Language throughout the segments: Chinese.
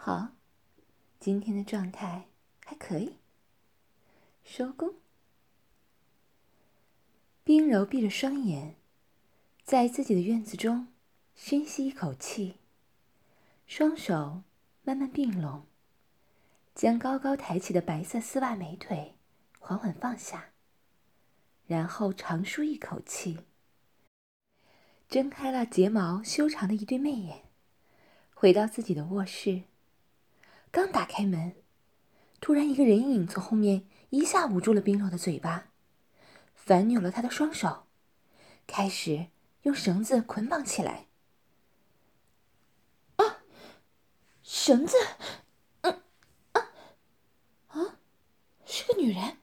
好，今天的状态还可以。收工。冰柔闭着双眼，在自己的院子中深吸一口气，双手慢慢并拢，将高高抬起的白色丝袜美腿缓缓放下，然后长舒一口气，睁开了睫毛修长的一对媚眼，回到自己的卧室。刚打开门，突然一个人影从后面一下捂住了冰柔的嘴巴，反扭了她的双手，开始用绳子捆绑起来。啊！绳子！是个女人。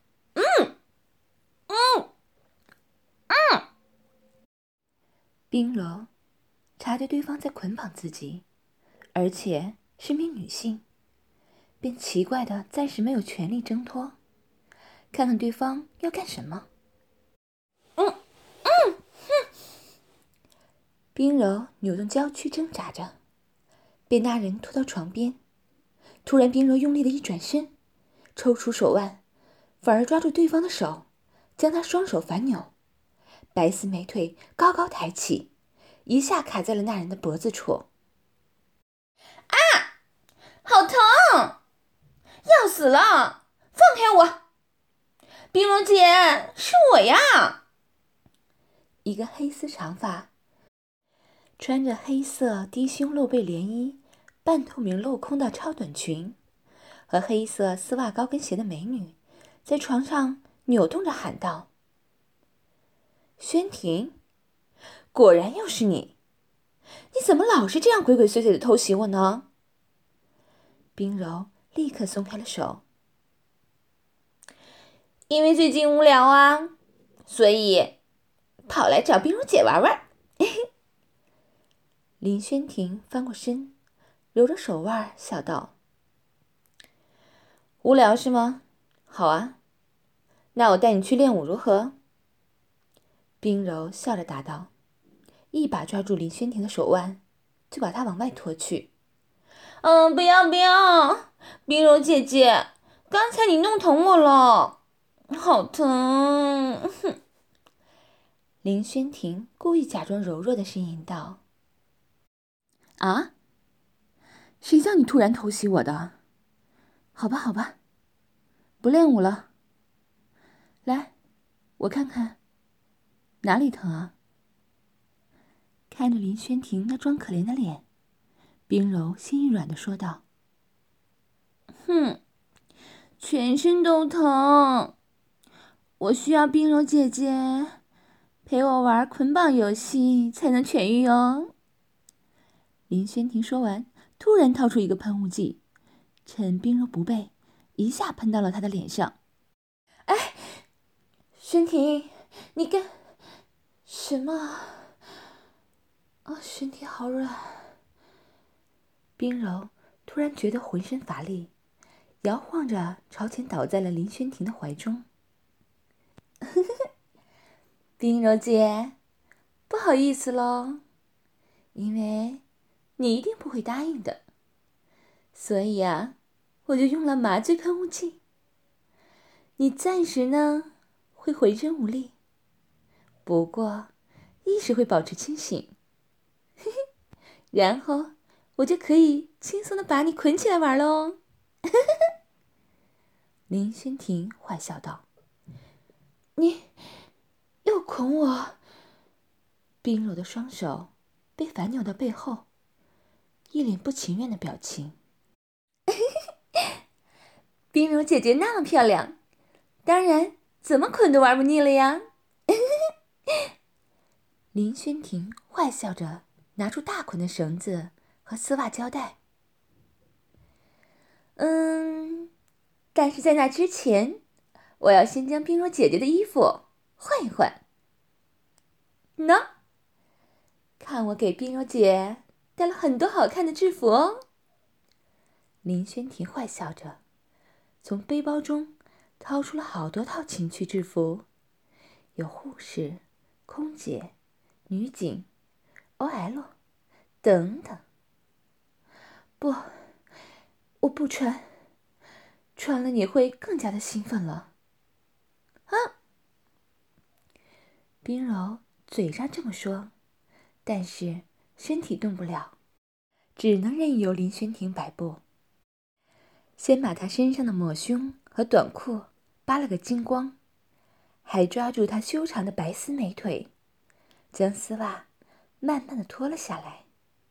冰柔察觉对方在捆绑自己，而且是名女性，便奇怪的暂时没有全力挣脱，看看对方要干什么。冰柔扭动娇躯挣扎着，被那人拖到床边。突然冰柔用力的一转身，抽出手腕，反而抓住对方的手，将他双手反扭，白丝美腿高高抬起，一下卡在了那人的脖子处。 啊！好疼！要死了！放开我！冰柔姐，是我呀！ 一个黑丝长发，穿着黑色低胸露背连衣、半透明镂空的超短裙和黑色丝袜高跟鞋的美女，在床上扭动着喊道：“轩婷，果然又是你！你怎么老是这样鬼鬼祟祟的偷袭我呢？”冰柔立刻松开了手。 因为最近无聊啊，所以跑来找冰柔姐玩玩。 林轩婷翻过身，揉着手腕笑道：“无聊是吗？好啊，那我带你去练舞如何？”冰柔笑着答道，一把抓住林轩婷的手腕，就把她往外拖去。 不要不要，冰柔姐姐，刚才你弄疼我了，好疼！ 林轩婷故意假装柔弱的呻吟道：“啊？谁叫你突然偷袭我的？好吧好吧，不练舞了。来，我看看，哪里疼啊？”看着林轩婷那装可怜的脸，冰柔心一软地说道：“ 全身都疼，我需要冰柔姐姐陪我玩捆绑游戏才能痊愈哦。” 林轩婷说完，突然掏出一个喷雾剂，趁冰柔不备，一下喷到了她的脸上。“哎，轩婷，你干什么？身体好软。”冰柔突然觉得浑身乏力，摇晃着朝前倒在了林轩婷的怀中。冰柔姐，不好意思咯，因为你一定不会答应的，所以啊，我就用了麻醉喷雾剂。你暂时呢会浑身无力，不过意识会保持清醒，然后我就可以轻松的把你捆起来玩喽。林轩婷坏笑道：“你又捆我！”冰柔的双手被反扭到背后，一脸不情愿的表情。冰柔姐姐那么漂亮，当然怎么捆都玩不腻了呀。林轩婷坏笑着拿出大捆的绳子和丝袜胶带。但是在那之前，我要先将冰柔姐姐的衣服换一换。喏，看我给冰柔姐带了很多好看的制服哦。林轩婷坏笑着，从背包中掏出了好多套情趣制服，有护士、空姐、女警、OL 等等。不， 我不穿，穿了你会更加的兴奋了。 啊！ 冰柔嘴上这么说，但是身体动不了，只能任由林轩庭摆布。先把他身上的抹胸和短裤扒了个精光，还抓住他修长的白丝美腿，将丝袜慢慢的脱了下来。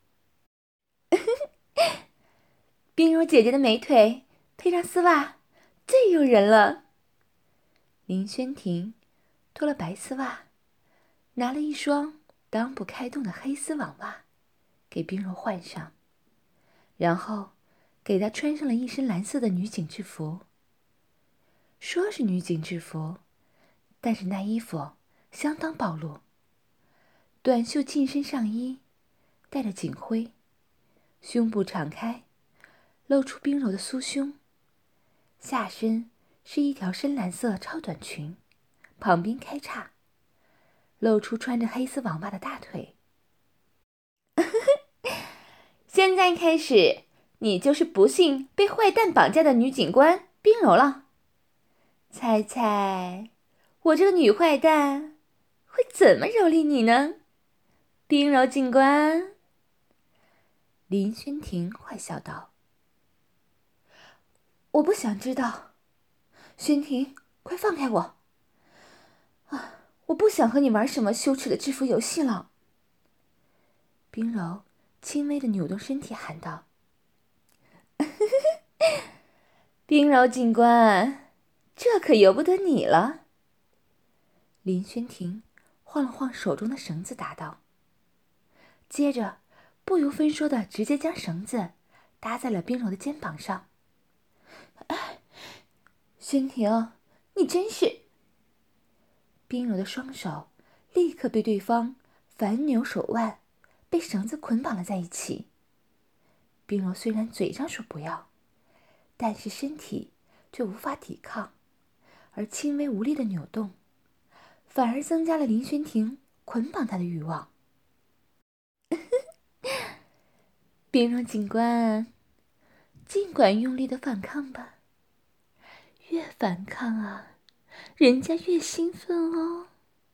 冰柔姐姐的美腿配上丝袜最诱人了。林轩庭脱了白丝袜，拿了一双裆不开洞的黑丝网袜给冰柔换上，然后给她穿上了一身蓝色的女警制服。说是女警制服，但是那衣服相当暴露，短袖紧身上衣带着警徽，胸部敞开，露出冰柔的酥胸，下身是一条深蓝色超短裙，旁边开叉，露出穿着黑丝网袜的大腿。 现在开始，你就是不幸被坏蛋绑架的女警官冰柔了。猜猜，我这个女坏蛋会怎么蹂躏你呢？冰柔警官。 林轩庭坏笑道：“我不想知道，轩庭，快放开我！啊，我不想和你玩什么羞耻的制服游戏了。”冰柔轻微的扭动身体喊道：“ 冰柔警官，这可由不得你了。” 林轩庭晃了晃手中的绳子答道，接着不由分说的直接将绳子搭在了冰柔的肩膀上。轩庭，你真是……冰柔的双手立刻被对方反扭手腕，被绳子捆绑了在一起。冰柔虽然嘴上说不要，但是身体却无法抵抗，而轻微无力的扭动，反而增加了林轩庭捆绑他的欲望。冰柔警官，尽管用力的反抗吧，越反抗啊，人家越兴奋哦。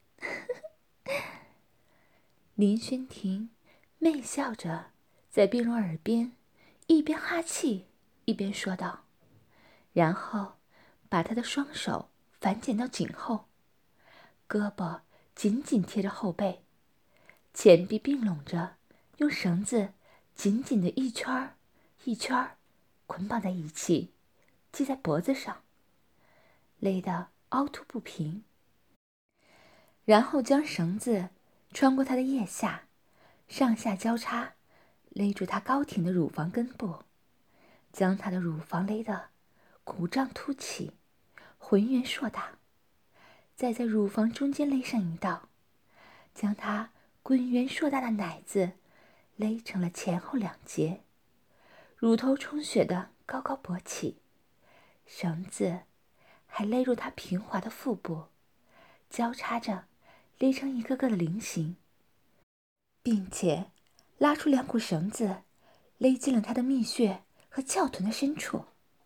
林轩庭媚笑着在冰柔耳边一边哈气一边说道，然后把她的双手反剪到颈后，胳膊紧紧贴着后背，前臂并拢着，用绳子紧紧的一圈儿一圈儿捆绑在一起，系在脖子上，勒得凹凸不平，然后将绳子穿过她的腋下，上下交叉勒住她高挺的乳房根部，将她的乳房勒得鼓胀凸起，浑圆硕大，再在乳房中间勒上一道，将她滚圆硕大的奶子勒成了前后两截，乳头充血的高高勃起，绳子还勒入她平滑的腹部，交叉着勒成一个个的菱形，并且拉出两股绳子勒进了她的蜜穴和翘臀的深处。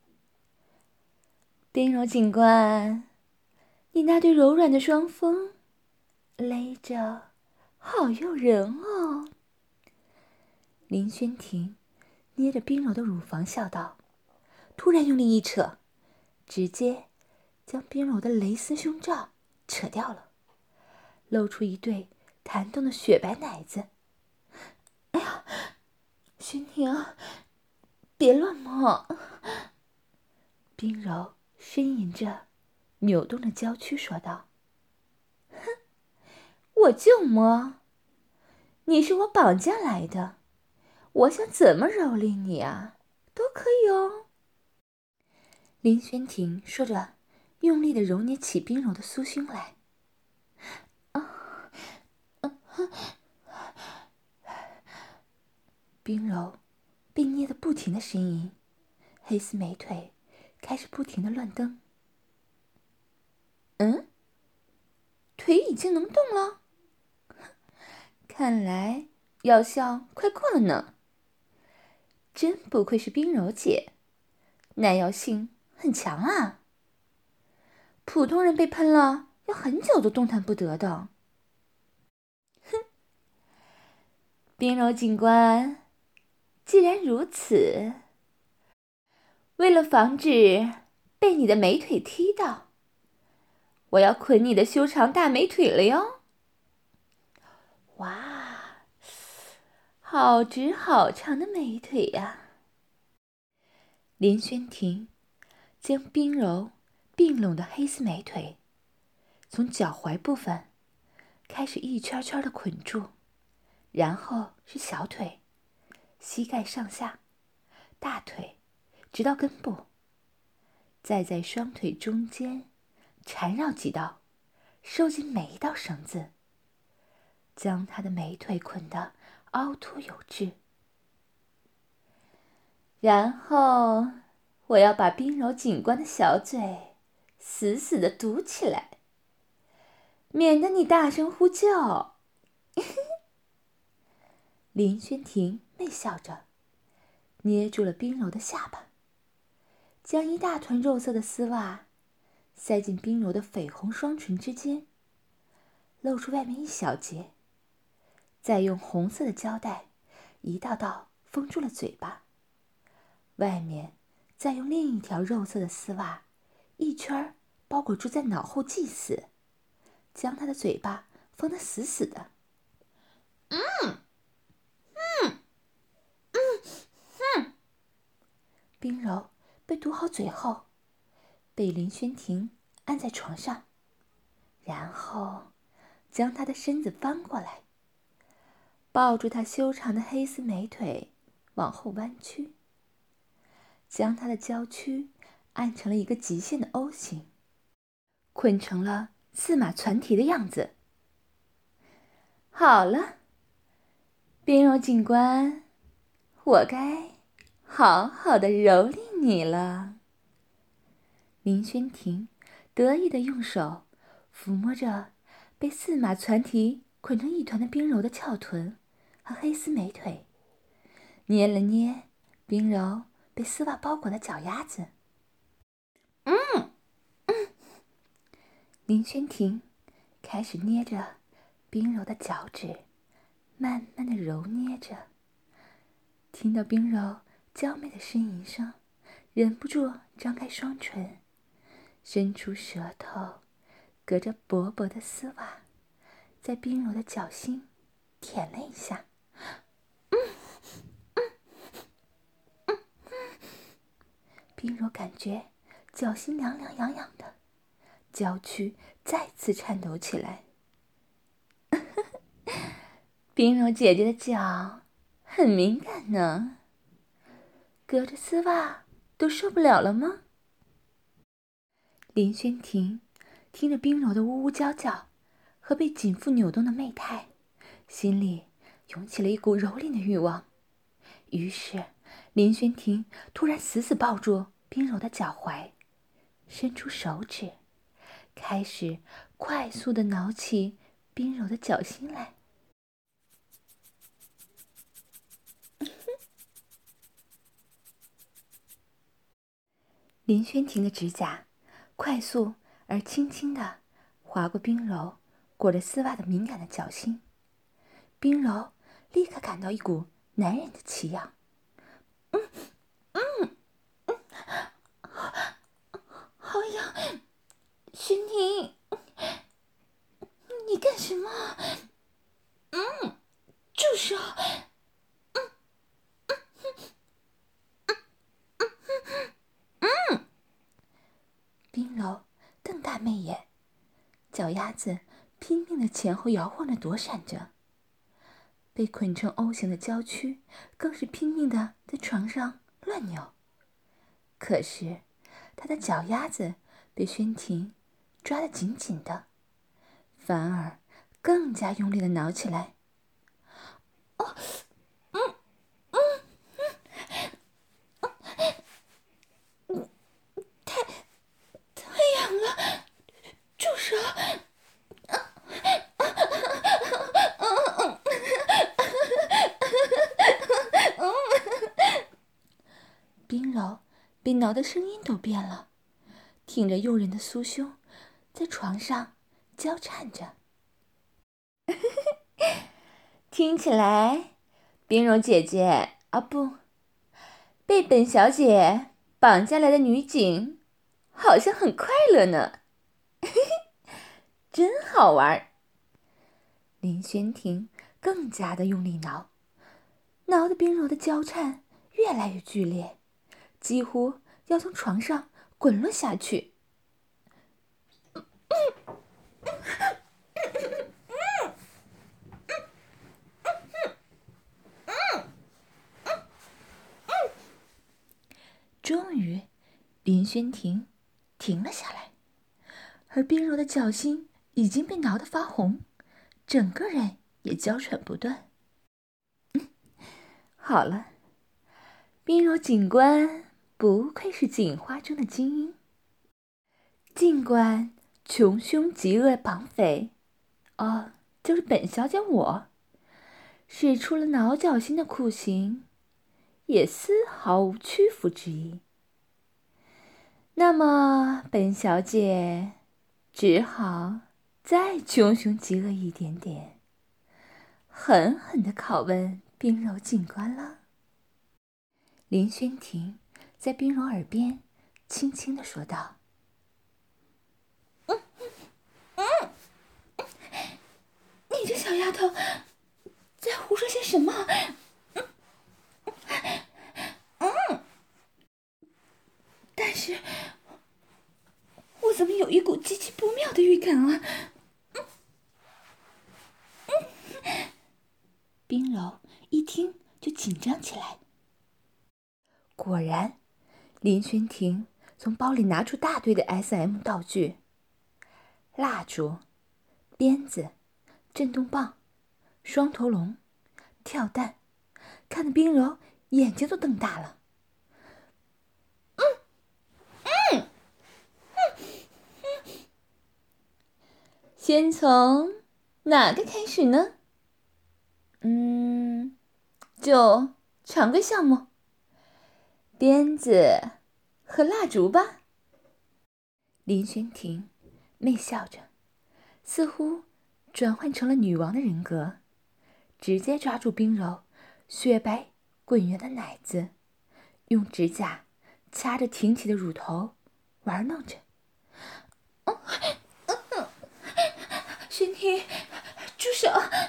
冰柔警官，你那对柔软的双峰勒着好诱人哦。 林轩庭捏着冰柔的乳房笑道，突然用力一扯，直接将冰柔的蕾丝胸罩扯掉了，露出一对弹动的雪白奶子。哎呀，轩庭，别乱摸！冰柔呻吟着，扭动着娇躯说道：“ 哼，我就摸，你是我绑架来的，我想怎么蹂躏你啊，都可以哦。” 林轩庭说着，用力地揉捏起冰柔的酥胸来。冰柔被捏得不停地呻吟，黑丝美腿开始不停地乱蹬。 腿已经能动了，看来药效快过了呢。真不愧是冰柔姐， 耐药性很强啊。普通人被喷了，要很久都动弹不得的。哼，冰柔警官，既然如此，为了防止被你的美腿踢到，我要捆你的修长大美腿了哟！哇，好直好长的美腿呀！林轩庭将冰柔并拢的黑丝美腿从脚踝部分开始一圈圈的捆住，然后是小腿、膝盖上下、大腿，直到根部，再在双腿中间缠绕几道，收紧每一道绳子，将他的美腿捆得凹凸有致。然后我要把冰柔警官的小嘴死死地堵起来，免得你大声呼救。林轩庭媚笑着，捏住了冰柔的下巴，将一大团肉色的丝袜塞进冰柔的绯红双唇之间，露出外面一小截，再用红色的胶带一道道封住了嘴巴，外面再用另一条肉色的丝袜一圈包裹住在脑后系死，将他的嘴巴封得死死的。冰柔被堵好嘴后，被林轩庭按在床上，然后将他的身子翻过来，抱住他修长的黑丝美腿往后弯曲，将他的娇躯按成了一个极限的 O 型，捆成了驷马攒蹄的样子。好了，冰柔警官，我该好好的蹂躏你了。林轩庭得意地用手抚摸着被驷马攒蹄捆成一团的冰柔的翘臀和黑丝美腿，捏了捏冰柔被丝袜包裹的脚丫子。林轩庭开始捏着冰柔的脚趾，慢慢地揉捏着。听到冰柔娇媚的呻吟声，忍不住张开双唇，伸出舌头，隔着薄薄的丝袜，在冰柔的脚心舔了一下。冰柔感觉脚心凉凉痒痒的，娇躯再次颤抖起来。冰柔姐姐的脚很敏感呢，隔着丝袜都受不了了吗？林轩庭听着冰柔的呜呜娇叫和被紧缚扭动的媚态，心里涌起了一股蹂躏的欲望。于是林轩庭突然死死抱住冰柔的脚踝，伸出手指，开始快速地挠起冰柔的脚心来。林轩庭的指甲快速而轻轻地划过冰柔裹着丝袜的敏感的脚心，冰柔立刻感到一股男人的奇痒。好痒！轩庭，你干什么？住手！冰柔瞪大媚眼，脚丫子拼命地前后摇晃着躲闪着，被捆成 O 型的娇躯更是拼命地在床上乱扭。可是她的脚丫子被轩庭抓得紧紧的，反而更加用力地挠起来。太痒了，住手！冰柔冰挠的声音都变了，挺着诱人的酥胸，在床上交缠着。 听起来，冰柔姐姐不，被本小姐绑架来的女警好像很快乐呢，真好玩。 林轩庭更加的用力挠，挠得冰柔的交缠越来越剧烈，几乎要从床上滚落下去。终于，林轩庭停了下来，而冰柔的脚心已经被挠得发红，整个人也娇喘不断。好了，冰柔警官不愧是警花中的精英。尽管穷凶极恶绑匪，就是本小姐我，使出了挠脚心的酷刑，也丝毫无屈服之意。那么本小姐只好再穷凶极恶一点点，狠狠地拷问冰柔警官了。林轩庭在冰柔耳边轻轻地说道：你这小丫头在胡说些什么？但是我怎么有一股极其不妙的预感啊？冰柔一听就紧张起来。果然，林轩庭从包里拿出大堆的 SM 道具，蜡烛、鞭子、震动棒、双头龙、跳蛋，看得冰柔眼睛都瞪大了。 先从哪个开始呢？就常规项目，鞭子和蜡烛吧。 林轩庭媚笑着，似乎转换成了女王的人格，直接抓住冰柔雪白滚圆的奶子，用指甲掐着挺起的乳头玩弄着。轩庭，住手！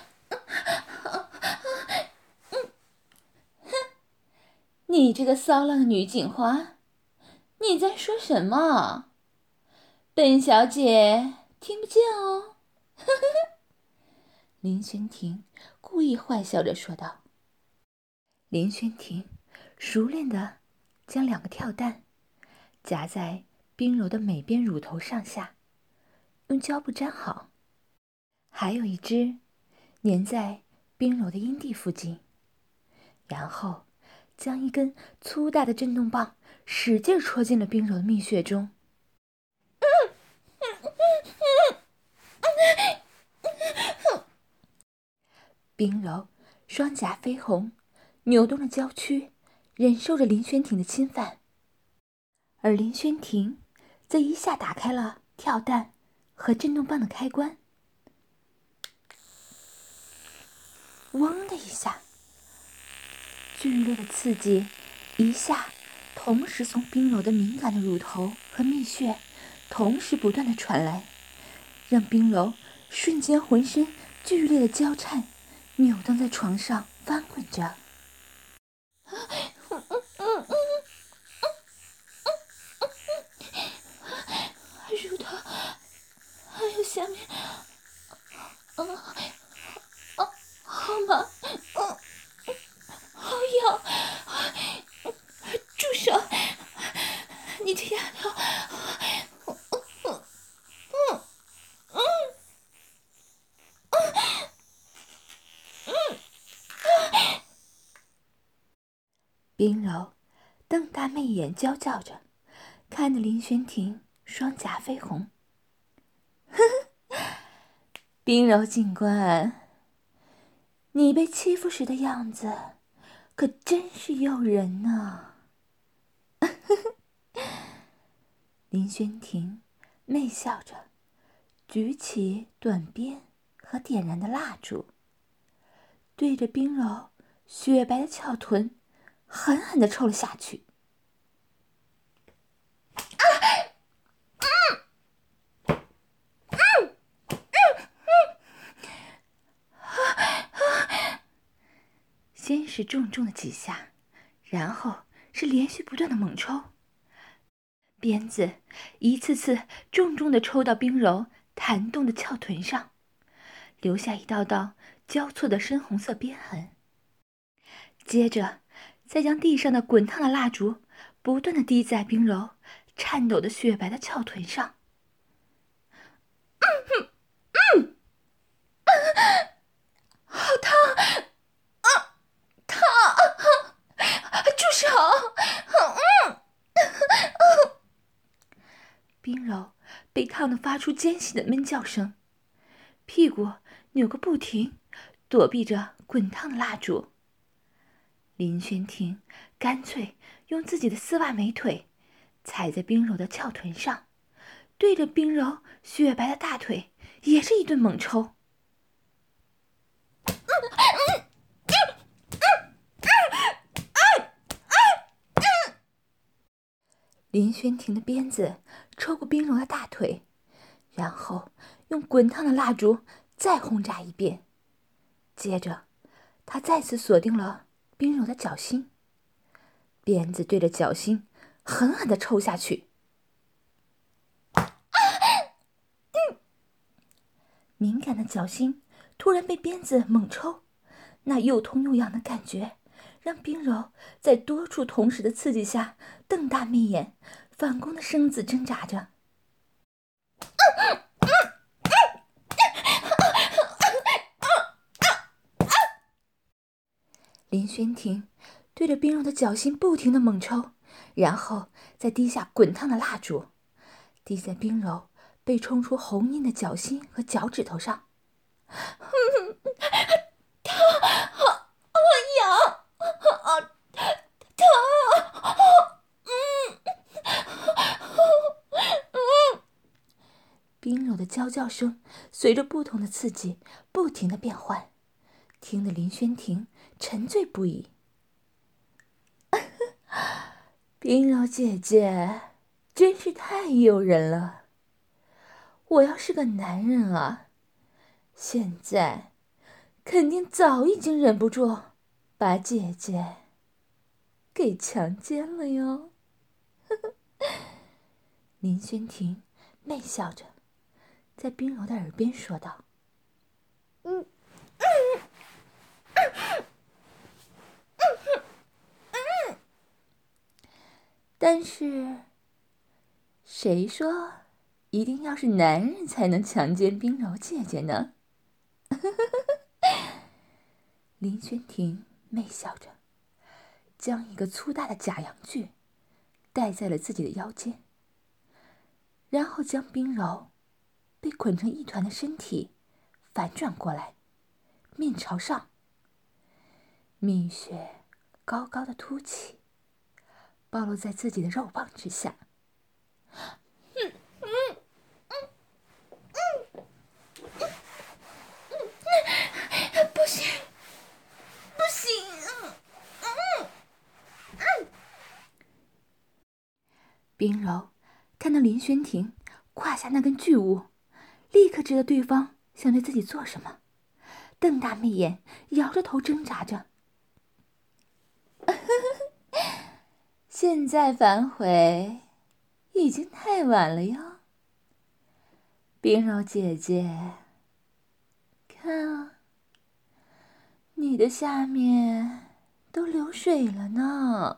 你这个骚浪的女警花，你在说什么？本小姐听不见哦。 林轩庭故意坏笑着说道。林轩庭熟练地将2个跳蛋夹在冰柔的每边乳头上下，用胶布粘好，还有一只粘在冰柔的阴蒂附近，然后将一根粗大的震动棒使劲戳进了冰柔的蜜穴中。冰柔双颊绯红，扭动着娇躯，忍受着林轩庭的侵犯，而林轩庭则一下打开了跳蛋和震动棒的开关。嗡的一下，剧烈的刺激一下同时从冰柔的敏感的乳头和蜜穴同时不断的传来，让冰柔瞬间浑身剧烈的交颤，扭动在床上翻滚着。乳头还有下面，好麻，好痒，住手！你这丫头！冰柔瞪大媚眼娇叫着，看得林轩庭双颊绯红。冰柔警官，你被欺负时的样子可真是诱人呢。 林轩庭媚笑着，举起短鞭和点燃的蜡烛，对着冰柔雪白的翘臀狠狠地抽了下去。先是重重的几下，然后是连续不断的猛抽，鞭子一次次重重地抽到冰柔弹动的翘臀上，留下一道道交错的深红色鞭痕。接着再将地上的滚烫的蜡烛不断地滴在冰柔颤抖的雪白的翘臀上。好烫！住手！冰柔被烫得发出尖细的闷叫声，屁股扭个不停，躲避着滚烫的蜡烛。林轩庭干脆用自己的丝袜美腿踩在冰柔的翘臀上，对着冰柔雪白的大腿也是一顿猛抽。林轩庭的鞭子抽过冰柔的大腿，然后用滚烫的蜡烛再轰炸一遍。接着他再次锁定了冰柔的脚心，鞭子对着脚心狠狠地抽下去。敏感的脚心突然被鞭子猛抽，那又痛又痒的感觉让冰柔在多处同时的刺激下瞪大媚眼，反弓的身子挣扎着。林轩庭对着冰柔的脚心不停地猛抽，然后再滴下滚烫的蜡烛，滴在冰柔被冲出红印的脚心和脚趾头上。烫，好痒，好烫，冰柔的娇叫声随着不同的刺激不停地变换，听得林轩庭沉醉不已。冰柔姐姐真是太诱人了，我要是个男人啊，现在肯定早已经忍不住把姐姐给强奸了哟。林轩庭媚笑着在冰柔的耳边说道。但是谁说一定要是男人才能强奸冰柔姐姐呢？林轩庭媚笑着将一个粗大的假阳具戴在了自己的腰间，然后将冰柔被捆成一团的身体反转过来，面朝上，蜜穴高高的凸起，暴露在自己的肉棒之下。不行，不行！冰柔看到林轩庭胯下那根巨物，立刻知道对方想对自己做什么，瞪大媚眼，摇着头挣扎着。现在反悔已经太晚了哟，冰柔姐姐，看啊，你的下面都流水了呢。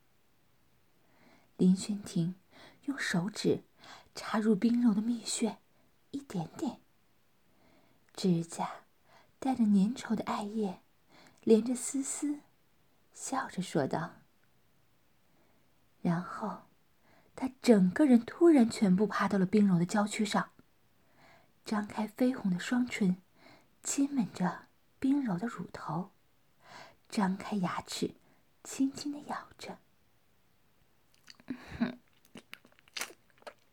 林轩庭用手指插入冰柔的蜜穴，一点点，指甲带着粘稠的艾叶，连着丝丝，笑着说道。然后他整个人突然全部趴到了冰柔的娇躯上，张开绯红的双唇，亲吻着冰柔的乳头，张开牙齿，轻轻地咬着。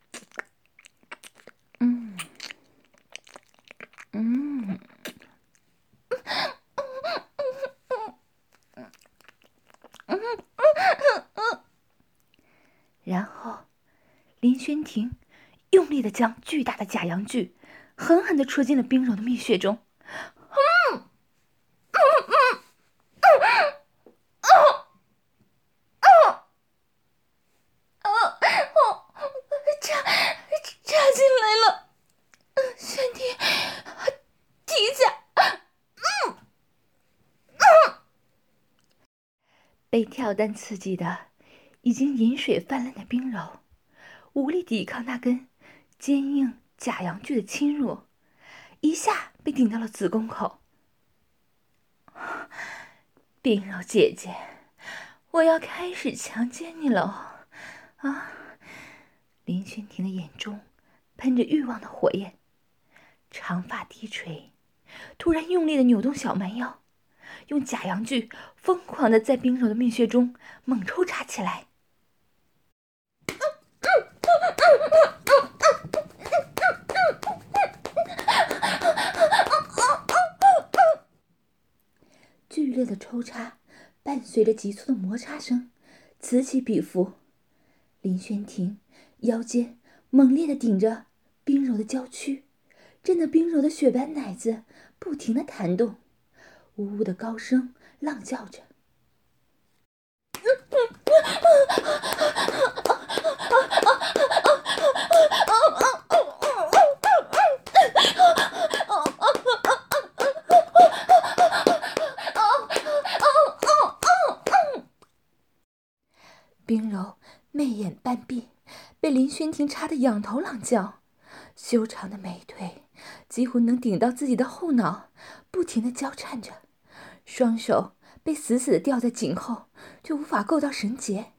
林轩庭用力地将巨大的假阳具狠狠地戳进了冰柔的蜜穴中。 插进来了，身体提下， 被跳蛋刺激的已经饮水泛滥的冰柔，无力抵抗那根坚硬假阳具的侵入，一下被顶到了子宫口。冰柔姐姐，我要开始强奸你了啊！林轩庭的眼中喷着欲望的火焰，长发低垂，突然用力的扭动小蛮腰，用假阳具疯狂的在冰柔的蜜穴中猛抽插起来。剧烈的抽插伴随着急促的摩擦声此起彼伏，林轩庭腰间猛烈地顶着冰柔的娇躯，震得冰柔的雪白奶子不停地弹动，呜呜的高声浪叫着。冰柔媚眼半闭，被林轩庭插得仰头浪叫，修长的美腿几乎能顶到自己的后脑，不停地交缠着，双手被死死地吊在颈后，却无法够到绳结。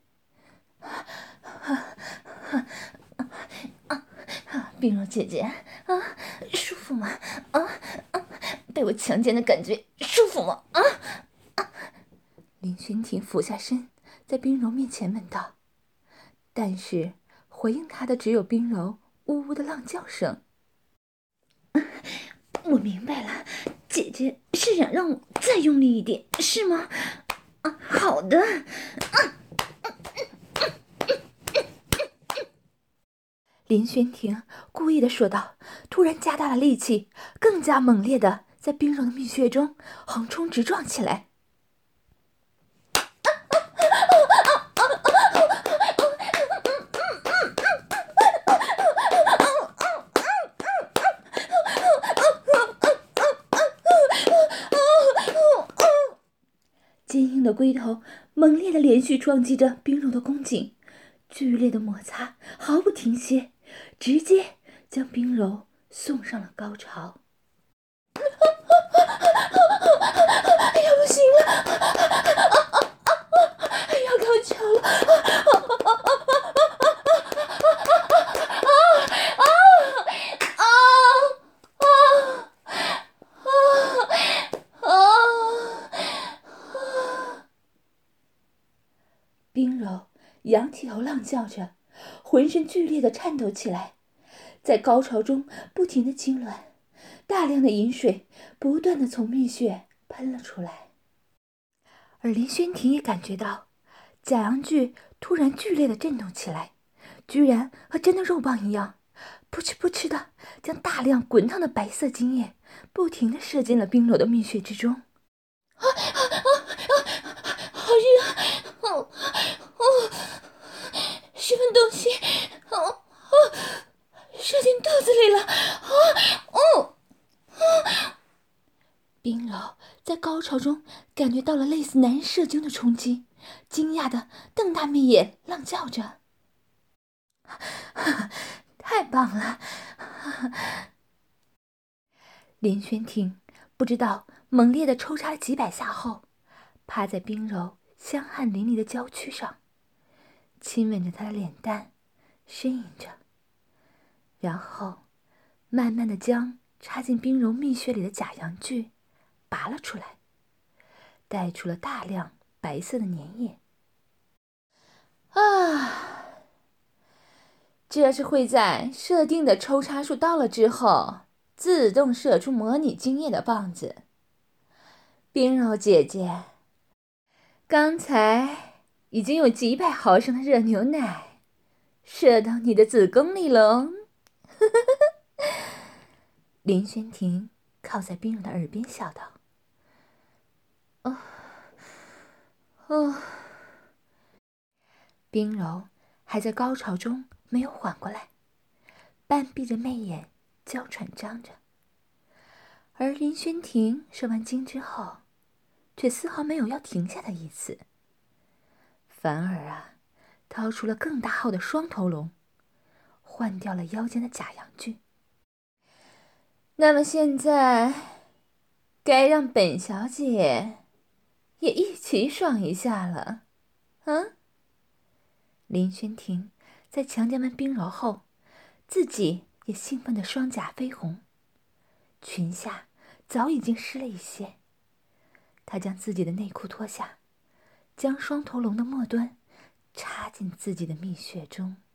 冰柔姐姐啊，舒服吗？被我强奸的感觉舒服吗？林轩庭俯下身，在冰柔面前问道，但是回应他的只有冰柔呜呜的浪叫声。我明白了，姐姐是想让我再用力一点，是吗？好的。林轩庭故意的说道，突然加大了力气，更加猛烈的在冰柔的蜜穴中横冲直撞起来。坚硬的龟头猛烈的连续撞击着冰柔的宫颈，剧烈的摩擦毫不停歇，直接将冰柔送上了高潮。哎呀，不行了，要高潮了！冰柔仰起头浪叫着，浑身剧烈的颤抖起来，在高潮中不停的痉挛，大量的饮水不断的从蜜穴喷了出来。而林轩庭也感觉到假阳具突然剧烈的震动起来，居然和真的肉棒一样，扑哧扑哧的将大量滚烫的白色精液不停的射进了冰柔的蜜穴之中。好热！什么东西？射进肚子里了！冰柔在高潮中感觉到了类似男人射精的冲击，惊讶的瞪大媚眼，浪叫着：“太棒了！”林轩庭不知道猛烈的抽插了几百下后，趴在冰柔香汗淋漓的娇躯上，亲吻着她的脸蛋，呻吟着，然后慢慢的将插进冰柔蜜穴里的假阳具拔了出来，带出了大量白色的粘液。这是会在设定的抽插数到了之后自动射出模拟精液的棒子。冰柔姐姐，刚才已经有几百毫升的热牛奶射到你的子宫里喽！ 林轩庭靠在冰柔的耳边笑道：“哦。”冰柔还在高潮中没有缓过来，半闭着媚眼，娇喘张着。而林轩庭射完精之后，却丝毫没有要停下的意思，反而掏出了更大号的双头龙，换掉了腰间的假阳具。 那么现在，该让本小姐也一起爽一下了，啊？ 林轩庭在强奸完冰柔后，自己也兴奋得双颊绯红，裙下早已经湿了一些。他将自己的内裤脱下，将双头龙的末端插进自己的蜜穴中。